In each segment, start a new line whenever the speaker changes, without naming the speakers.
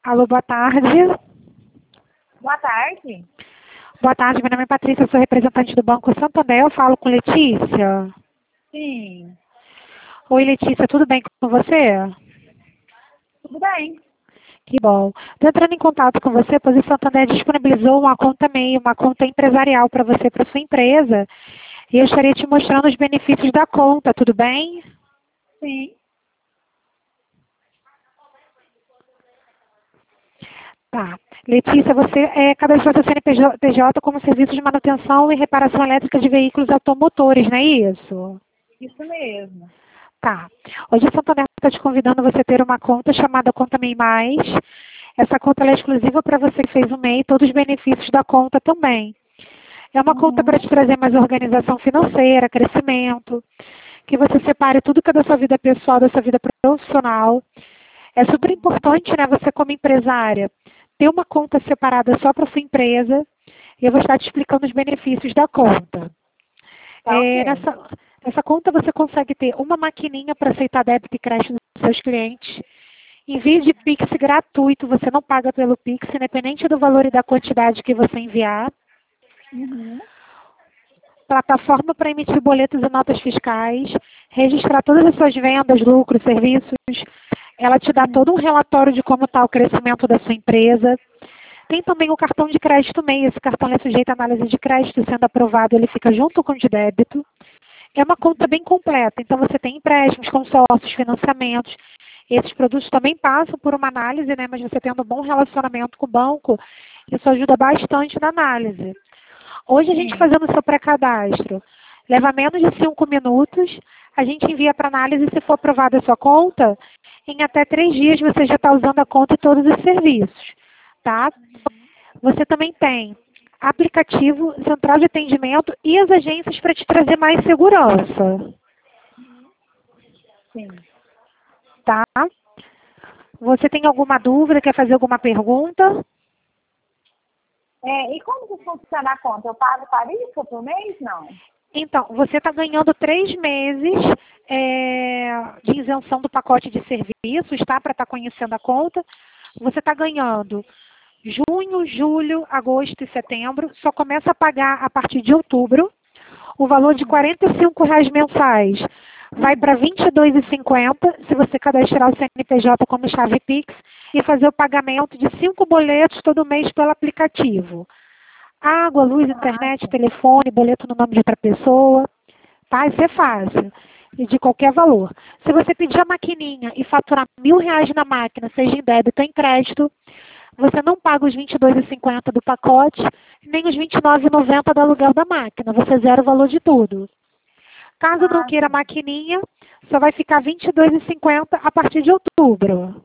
Alô, boa tarde.
Boa tarde.
Boa tarde, meu nome é Patrícia, eu sou representante do Banco Santander. Eu falo com Letícia.
Sim,
Oi, Letícia, tudo bem com você?
tudo bem.
Que bom. Estou entrando em contato com você, pois o Santander disponibilizou uma conta MEI, uma conta empresarial para você, para sua empresa. E eu estaria te mostrando os benefícios da conta, tudo bem?
Sim.
Tá. Letícia, você cadastrou seu CNPJ como serviço de manutenção e reparação elétrica de veículos automotores, não é isso?
Isso mesmo.
Tá. Hoje o Santander está te convidando a você ter uma conta chamada Conta MEI Mais. Essa conta ela é exclusiva para você que fez o MEI, todos os benefícios da conta também. É uma conta para
Uhum.
te trazer mais organização financeira, crescimento, que você separe tudo que é da sua vida pessoal, da sua vida profissional. É super importante, né, você como empresária, ter uma conta separada só para sua empresa. E eu vou estar te explicando os benefícios da conta.
Tá ok.
Nessa conta você consegue ter uma maquininha para aceitar débito e crédito dos seus clientes. Envio de Pix gratuito, você não paga pelo Pix, independente do valor e da quantidade que você enviar.
Uhum.
Plataforma para emitir boletos e notas fiscais, registrar todas as suas vendas, lucros, serviços. Ela te dá todo um relatório de como está o crescimento da sua empresa. Tem também o cartão de crédito MEI. Esse cartão é sujeito à análise de crédito, sendo aprovado, ele fica junto com o de débito. É uma conta bem completa, então você tem empréstimos, consórcios, financiamentos. Esses produtos também passam por uma análise, né? Mas você tendo um bom relacionamento com o banco, isso ajuda bastante na análise. Hoje a gente
Sim.
fazendo o seu pré-cadastro, leva menos de 5 minutos, a gente envia para análise e se for aprovada a sua conta, em até 3 dias você já está usando a conta e todos os serviços, tá? Você também tem aplicativo, central de atendimento e as agências para te trazer mais segurança,
Sim.
tá? Você tem alguma dúvida, quer fazer alguma pergunta?
E como que funciona a conta? Eu pago tarifa por mês? Não.
Então, você está ganhando 3 meses de isenção do pacote de serviços, tá? Para estar conhecendo a conta. Você está ganhando junho, julho, agosto e setembro. Só começa a pagar a partir de outubro. O valor de R$ 45 mensais vai para R$ 22,50 se você cadastrar o CNPJ como chave Pix e fazer o pagamento de 5 boletos todo mês pelo aplicativo. Água, luz,
Ah,
internet,
sim.
telefone, boleto no nome de outra pessoa. Tá? Isso é fácil. E de qualquer valor. Se você pedir a maquininha e faturar R$ 1.000 na máquina, seja em débito ou em crédito, você não paga os R$ 22,50 do pacote, nem os R$ 29,90 do aluguel da máquina. Você zera o valor de tudo. Caso não
Ah,
queira a
sim.
maquininha, só vai ficar R$ 22,50 a partir de outubro.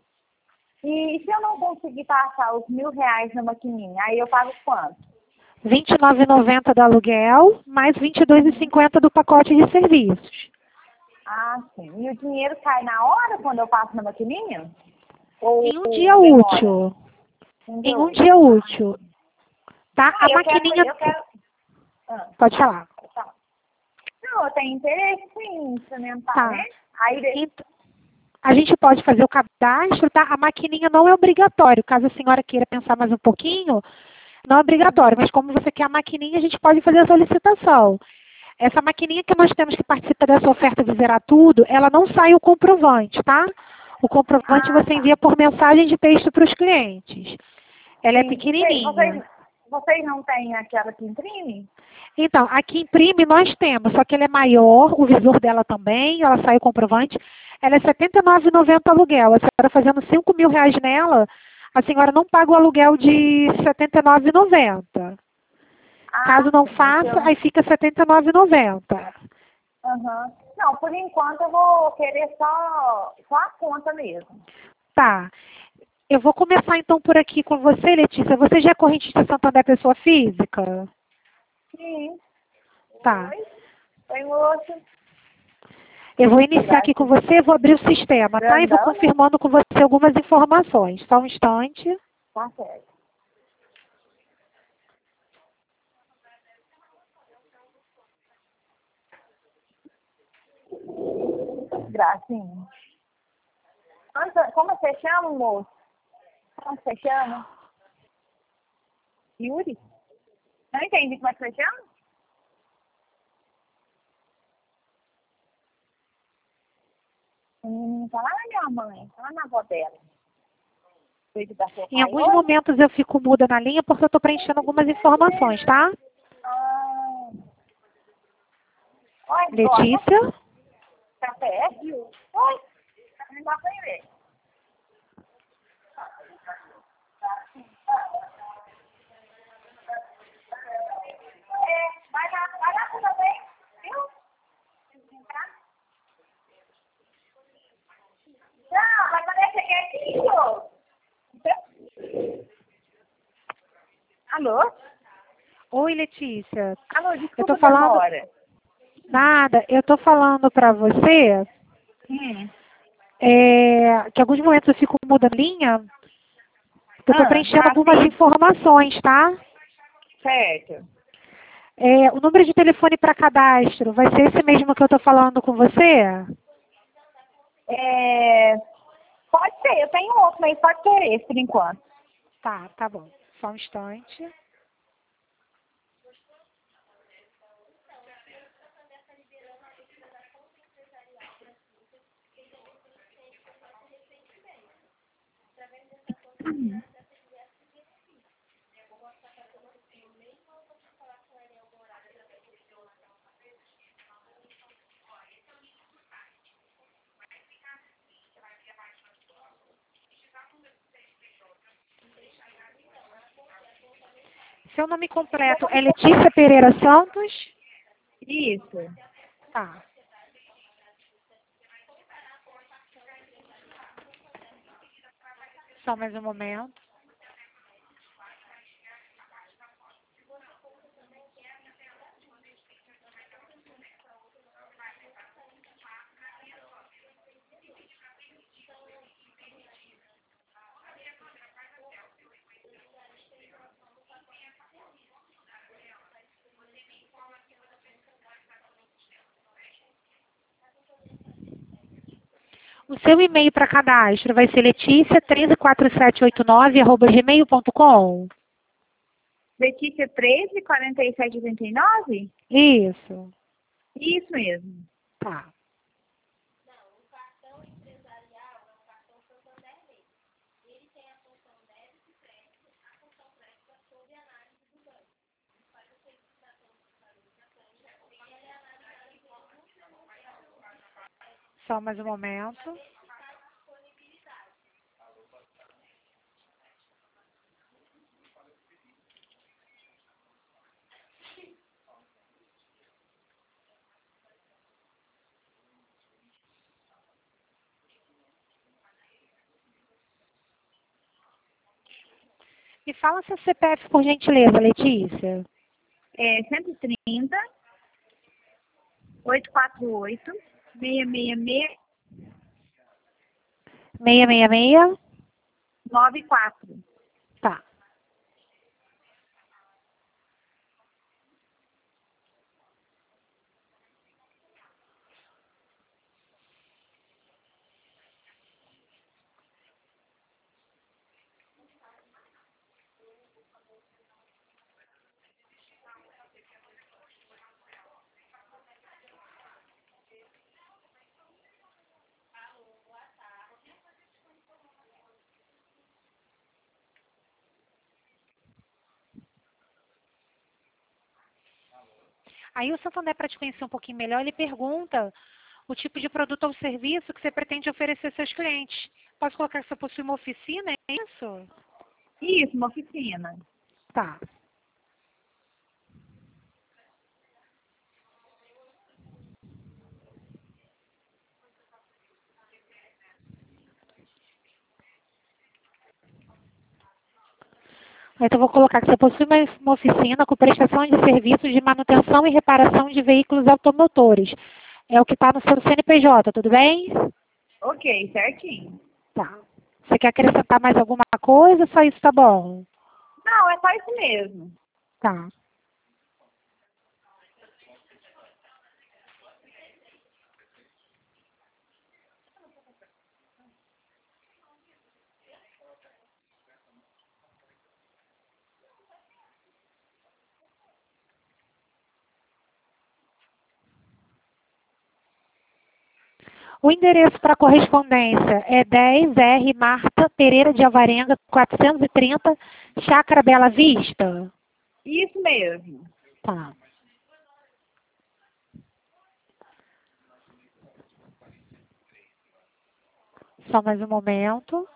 E se eu não conseguir passar os R$ 1.000 na maquininha, aí eu pago quanto?
R$ 29,90 do aluguel, mais R$
Uhum.
22,50 do pacote de serviços.
Ah, sim. E o dinheiro cai na hora quando eu passo na maquininha? Ou
Em um dia
demora?
útil.
Um
Em
dia
um
útil.
dia
Ah,
útil. Tá? A
eu quero,
maquininha.
eu quero. Ah,
Pode falar.
tá. Não, eu tenho interesse em experimentar, né?
Tá.
Aí,
Então, a gente pode fazer o cadastro, tá? A maquininha não é obrigatório. Caso a senhora queira pensar mais um pouquinho, não é obrigatório. Mas como você quer a maquininha, a gente pode fazer a solicitação. Essa maquininha que nós temos que participar dessa oferta de zerar tudo, ela não sai o comprovante, tá? O comprovante
ah,
você
tá.
envia por mensagem de texto para os clientes. Ela é
Sim. E
pequenininha.
vocês não têm aquela que imprime?
Então, aqui imprime nós temos, só que ela é maior, o visor dela também, ela sai o comprovante. Ela é R$ 79,90 aluguel. A senhora fazendo R$ 5.000 nela, a senhora não paga o aluguel de R$ 79,90. Caso
Ah,
não
sim. Esse
faça,
eu...
aí fica R$ 79,90.
Aham. Não, por enquanto eu vou querer só a conta mesmo.
Tá. Eu vou começar então por aqui com você, Letícia. Você já é correntista Santander pessoa física?
Sim.
Tá.
Oi, moço.
Eu vou iniciar aqui com
Graças.
você, vou abrir o sistema, tá? E vou
Grandão, né?
confirmando com você algumas informações. Só um instante.
Tá certo. Gracinha. Como você chama, moço? Como você chama? Yuri? Não entendi como é que você chama? Tá lá na minha mãe, tá lá na avó dela. Veio da sua
Em
pai
alguns
hoje?
momentos eu fico muda na linha porque eu estou preenchendo algumas informações, tá?
Ah. Oi,
Letícia?
café? Oi, me dá pra ver. Vai lá também, viu? Não, vai fazer quietinho. Alô?
Oi, Letícia.
Alô,
Eu
desculpa
estou
a
falando...
demora.
Nada, eu estou falando para você
Hum.
que em alguns momentos eu fico muda na linha porque eu estou preenchendo algumas
Sim,
informações, tá?
certo.
O número de telefone para cadastro vai ser esse mesmo que eu estou falando com você?
Pode ser, eu tenho outro, mas pode ser esse por enquanto.
Tá bom. Só um instante. Seu nome completo é Letícia Pereira Santos?
Isso.
Tá. Só mais um momento. O seu e-mail para cadastro vai ser letícia134789@gmail.com?
Letícia 13, 47, 89?
Isso.
Isso mesmo.
Tá. Só mais um momento. Me fala seu CPF, por gentileza, Letícia.
130, 848, 666,
666?
94.
Tá. Aí o Santander, para te conhecer um pouquinho melhor, ele pergunta o tipo de produto ou serviço que você pretende oferecer aos seus clientes. Posso colocar que você possui uma oficina, é isso?
Isso, uma oficina.
Tá. Então, eu vou colocar que você possui uma oficina com prestação de serviços de manutenção e reparação de veículos automotores. É o que está no seu CNPJ, tudo bem?
Ok, certinho.
Tá. Você quer acrescentar mais alguma coisa ou só isso tá bom?
Não, é só isso mesmo.
Tá. O endereço para correspondência é 10R Marta Pereira de Alvarenga, 430, Chácara Bela Vista?
Isso mesmo.
Tá. Só mais um momento.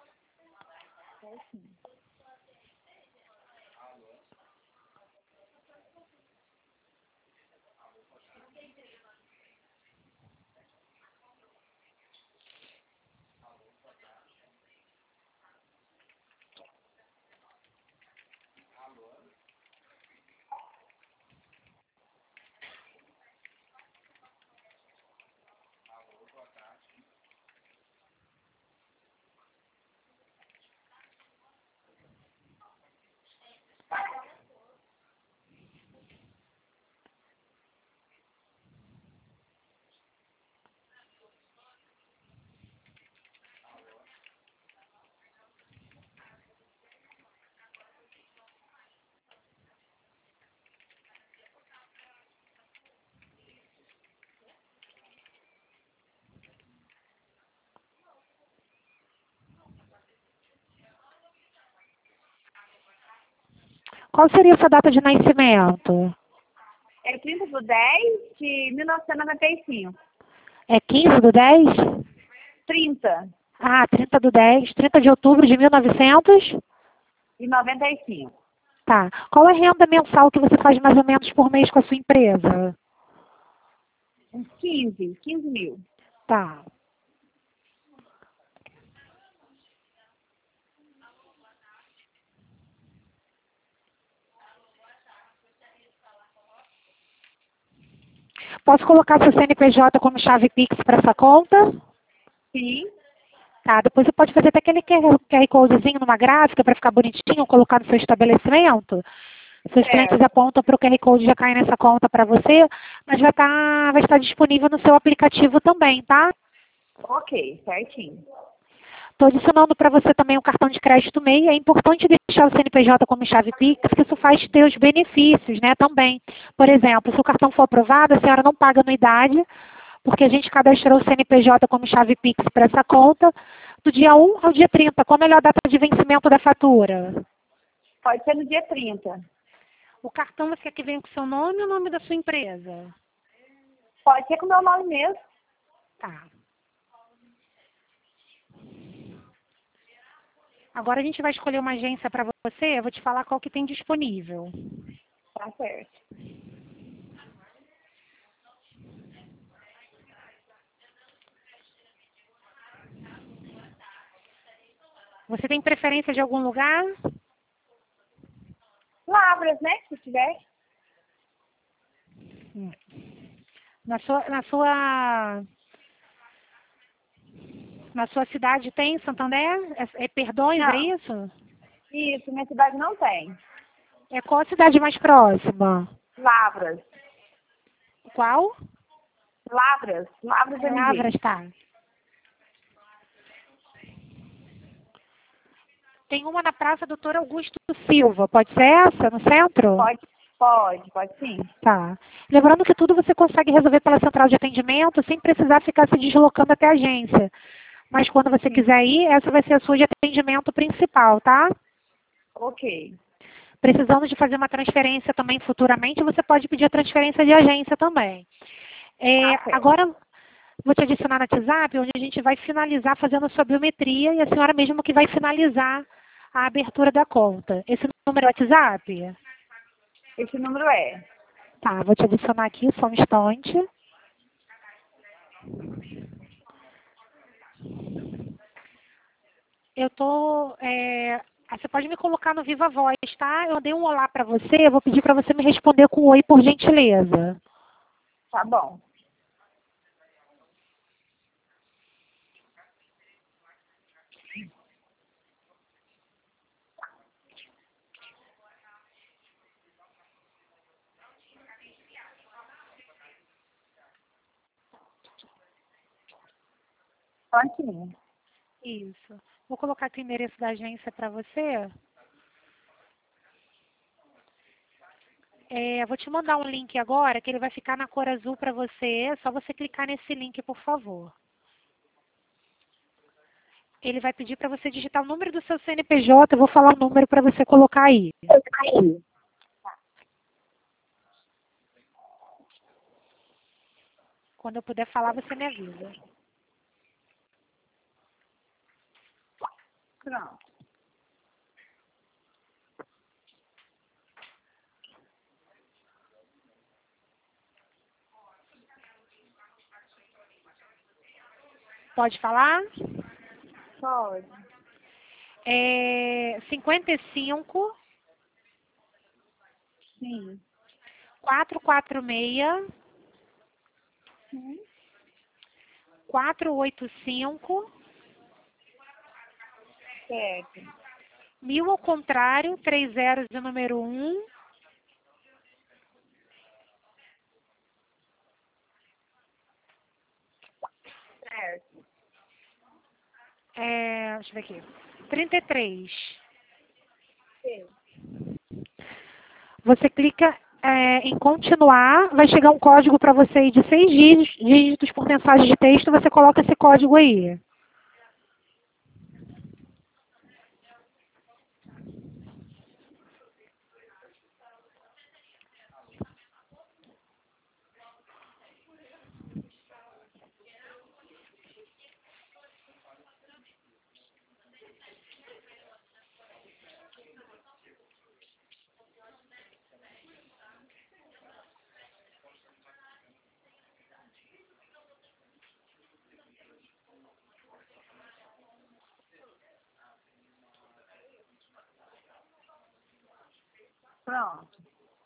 Qual seria essa data de nascimento?
É 30/10/1995.
É 15/10?
30
Ah, 30/10, 30 de outubro de 1900?
e 95.
Tá. Qual é a renda mensal que você faz mais ou menos por mês com a sua empresa?
Uns 15 mil.
Tá. Posso colocar seu CNPJ como chave Pix para essa conta?
Sim.
Tá, depois você pode fazer até aquele QR Codezinho numa gráfica para ficar bonitinho, colocar no seu estabelecimento. Seus clientes apontam para o QR Code, já cai nessa conta para você, mas vai estar disponível no seu aplicativo também, tá?
Ok, certinho.
Estou adicionando para você também um cartão de crédito MEI. É importante deixar o CNPJ como chave Pix, porque isso faz ter os benefícios, né, também. Por exemplo, se o cartão for aprovado, a senhora não paga anuidade, porque a gente cadastrou o CNPJ como chave Pix para essa conta, do dia 1 ao dia 30. Qual a melhor data de vencimento da fatura?
Pode ser no dia 30.
O cartão você quer que venha com o seu nome ou o nome da sua empresa?
Pode ser com o meu nome mesmo.
Tá. Agora a gente vai escolher uma agência para você, eu vou te falar qual que tem disponível.
Tá certo.
Você tem preferência de algum lugar?
Lavras, né? Se tiver.
Na sua cidade tem Santander? É Perdões, é
Não.
isso?
Isso, minha cidade não tem.
É qual a cidade mais próxima?
Lavras.
Qual?
Lavras. Lavras
Lavras,
MG.
tá. Tem uma na Praça Doutor Augusto Silva. Pode ser essa, no centro?
Pode sim.
Tá. Lembrando que tudo você consegue resolver pela central de atendimento sem precisar ficar se deslocando até a agência. Mas quando você
Sim.
quiser ir, essa vai ser a sua de atendimento principal, tá?
Ok.
Precisando de fazer uma transferência também futuramente, você pode pedir a transferência de agência também.
Tá certo.
Agora, vou te adicionar no WhatsApp, onde a gente vai finalizar fazendo a sua biometria e a senhora mesmo que vai finalizar a abertura da conta. Esse número é WhatsApp?
Esse número é.
Tá, vou te adicionar aqui, só um instante. Você pode me colocar no Viva Voz, tá? Eu dei um olá para você, eu vou pedir para você me responder com oi, por gentileza.
Tá bom. Prontinho.
Isso. Vou colocar aqui o endereço da agência para você. Vou te mandar um link agora, que ele vai ficar na cor azul para você. É só você clicar nesse link, por favor. Ele vai pedir para você digitar o número do seu CNPJ. Eu vou falar o número para você colocar aí. Quando eu puder falar, você me avisa.
Pronto.
Pode falar?
Pode.
55
Sim.
446
Sim.
485
Certo.
1000 ao contrário, 3 zeros e número 1.
Certo.
Deixa eu ver aqui. 33.
Sim.
Você clica em continuar, vai chegar um código para você aí de 6 dígitos por mensagem de texto, você coloca esse código aí.
Pronto.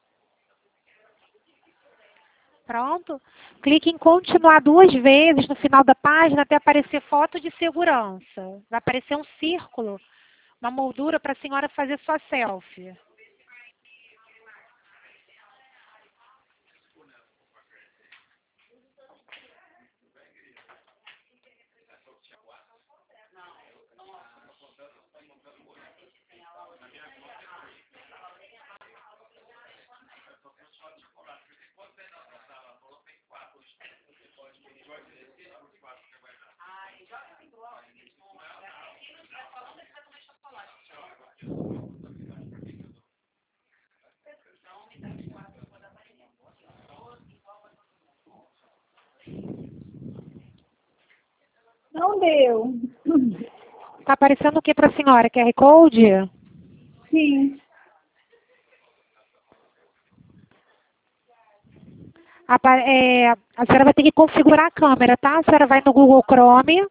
Pronto? Clique em continuar 2 vezes no final da página até aparecer foto de segurança. Vai aparecer um círculo, uma moldura para a senhora fazer sua selfie.
Não deu.
Está aparecendo o que para a senhora? QR Code?
Sim.
A senhora vai ter que configurar a câmera, tá? A senhora vai no Google Chrome.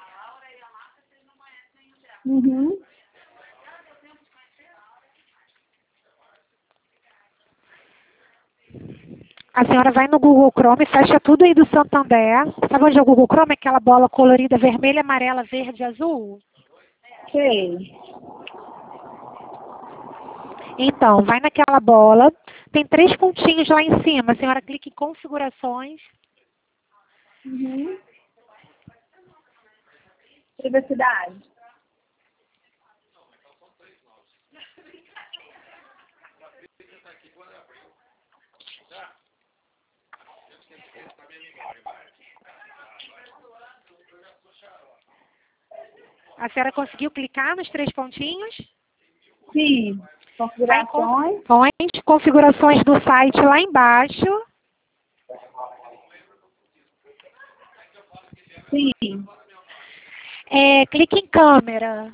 Uhum.
A senhora vai no Google Chrome, fecha tudo aí do Santander. Sabe onde é o Google Chrome? Aquela bola colorida vermelha, amarela, verde, azul?
Sei.
Então, vai naquela bola. Tem 3 pontinhos lá em cima. A senhora clica em configurações.
Uhum. Privacidade.
A senhora conseguiu clicar nos 3 pontinhos?
Sim.
Vai em
Configurações.
configurações do site lá embaixo.
Sim.
Clique em câmera.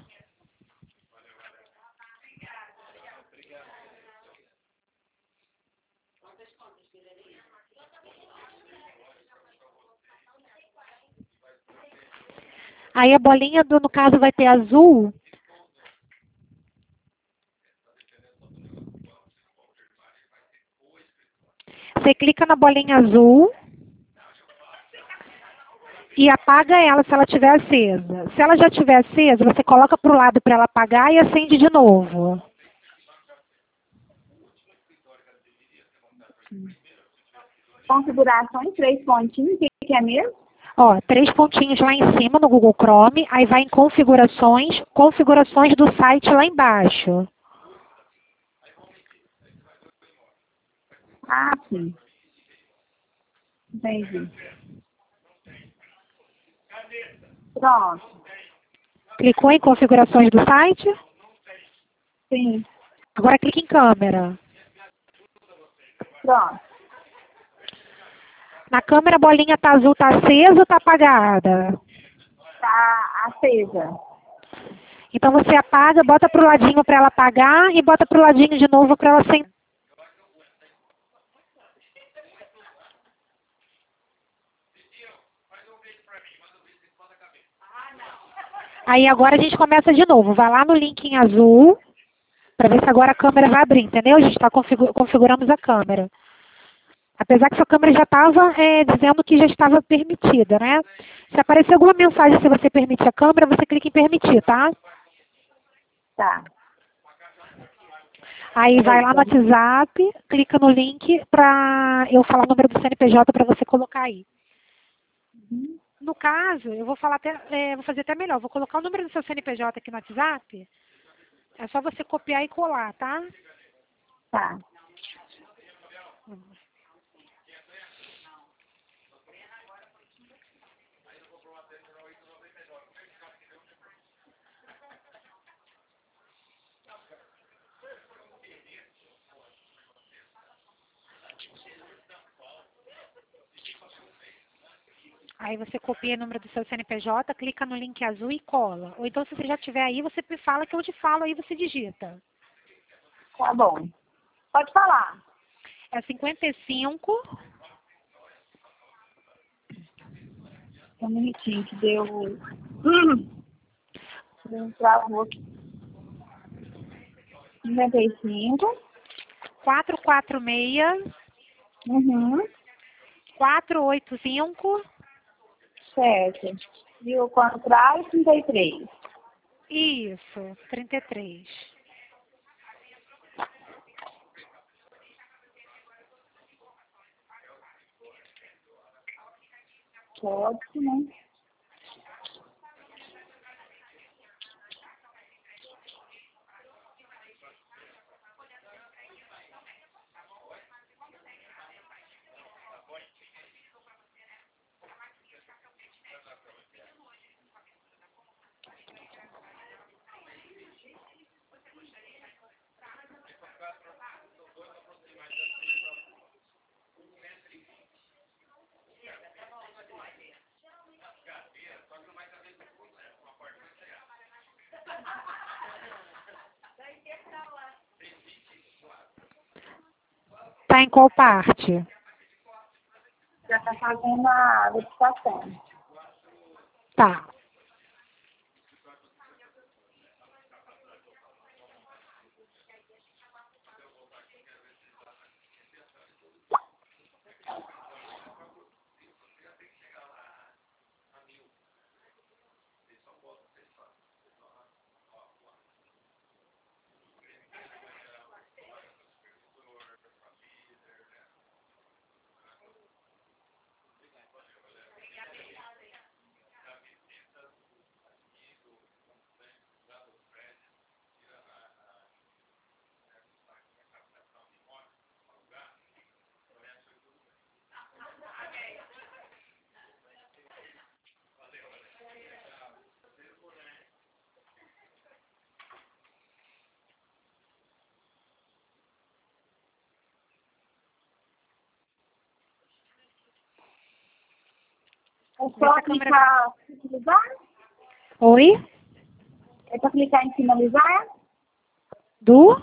Aí a bolinha, no caso, vai ter azul. Você clica na bolinha azul e apaga ela se ela estiver acesa. Se ela já estiver acesa, você coloca para o lado para ela apagar e acende de novo.
Configurações, 3 pontinhos. O que é mesmo?
Ó, 3 pontinhos lá em cima no Google Chrome, aí vai em configurações, configurações do site lá embaixo.
Ah, sim. Entendi. Pronto.
Clicou em configurações do site?
Sim.
Agora clique em câmera.
Pronto.
Na câmera a bolinha tá azul, tá acesa ou tá apagada?
Tá acesa.
Então você apaga, bota pro ladinho para ela apagar e bota pro ladinho de novo para ela sem. Aí agora a gente começa de novo. Vai lá no link em azul para ver se agora a câmera vai abrir, entendeu? A gente está configuramos a câmera. Apesar que sua câmera já estava dizendo que já estava permitida, né? Se aparecer alguma mensagem se você permitir a câmera, você clica em permitir, tá?
Tá.
Aí vai lá no WhatsApp, clica no link para eu falar o número do CNPJ para você colocar aí. No caso, eu vou falar até, vou fazer até melhor. Vou colocar o número do seu CNPJ aqui no WhatsApp. É só você copiar e colar, tá?
Tá.
Aí você copia o número do seu CNPJ, clica no link azul e cola. Ou então, se você já tiver aí, você me fala que eu te falo, aí você digita.
Tá bom. Pode falar.
É 55.
Um minutinho que deu. Travou aqui. 55.
446
Uhum.
485.
Certo. E o contrário, 33.
Isso, 33.
Pode, né?
Tá em qual parte?
Já tá fazendo a verificação.
Tá.
É só clicar em finalizar?
Oi?
É para clicar em finalizar?
Do?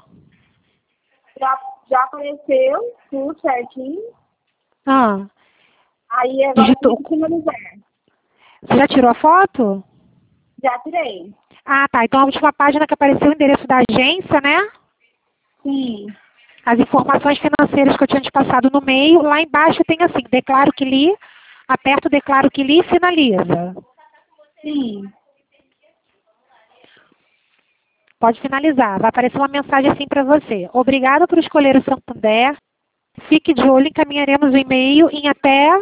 Já apareceu tudo certinho.
Ah,
Aí agora
digitou.
clica em finalizar.
Você já tirou a foto?
Já tirei.
Ah, tá. Então a última página que apareceu o endereço da agência, né?
Sim.
As informações financeiras que eu tinha te passado no meio. Lá embaixo tem assim, declaro que li, aperto declaro que li e finaliza.
Sim.
Pode finalizar. Vai aparecer uma mensagem assim para você. Obrigada por escolher o Santander. Fique de olho, encaminharemos o e-mail em até...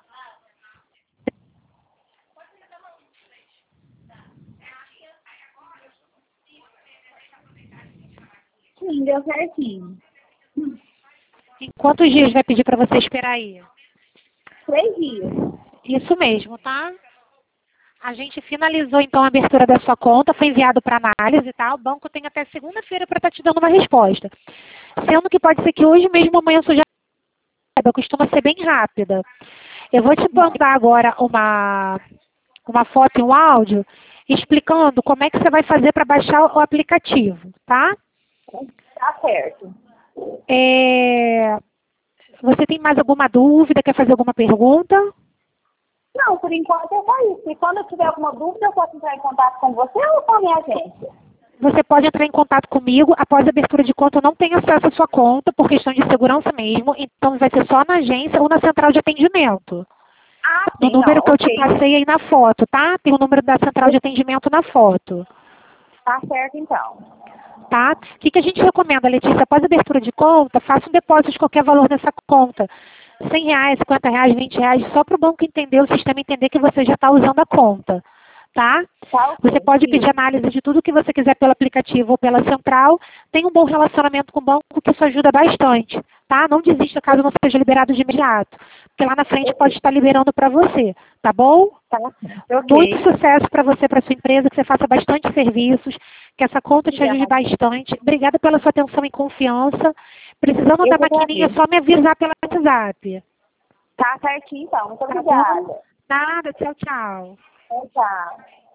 Sim, deu certinho.
Em quantos dias vai pedir para você esperar aí?
3 dias.
Isso mesmo, tá? A gente finalizou, então, a abertura da sua conta, foi enviado para análise, tá? O banco tem até segunda-feira para estar te dando uma resposta. Sendo que pode ser que hoje mesmo, amanhã, você já saiba, costuma ser bem rápida. Eu vou te mandar agora uma foto e um áudio explicando como é que você vai fazer para baixar o aplicativo, tá?
Tá certo.
Você tem mais alguma dúvida? Quer fazer alguma pergunta?
Não, por enquanto é só isso. E quando eu tiver alguma dúvida, eu posso entrar em contato com você ou com a minha agência?
Você pode entrar em contato comigo. Após a abertura de conta, eu não tenho acesso à sua conta, por questão de segurança mesmo. Então, vai ser só na agência ou na central de atendimento.
Ah,
No
sim,
número
não,
que eu te
ok.
passei aí na foto, tá? Tem o número da central de atendimento na foto.
Tá certo, então.
Tá? O que a gente recomenda, Letícia? Após a abertura de conta, faça um depósito de qualquer valor nessa conta. R$ 100, R$ 50, R$ 20, só para o banco entender, o sistema entender que você já está usando a conta. Tá?
Tá ok.
Você pode pedir
Sim.
análise de tudo que você quiser pelo aplicativo ou pela central. Tem um bom relacionamento com o banco, que isso ajuda bastante. Tá? Não desista caso não seja liberado de imediato. Porque lá na frente pode estar liberando para você. Tá bom?
Tá ok.
Muito sucesso para você, para sua empresa, que você faça bastante serviços, que essa conta te ajude bastante. Obrigada pela sua atenção e confiança. Precisando
Eu
da
que
maquininha, é
agradeço.
só me avisar pelo WhatsApp.
Tá certinho, então. Muito
Tá bom?
obrigada.
Nada, tchau, tchau.
Tchau, tchau.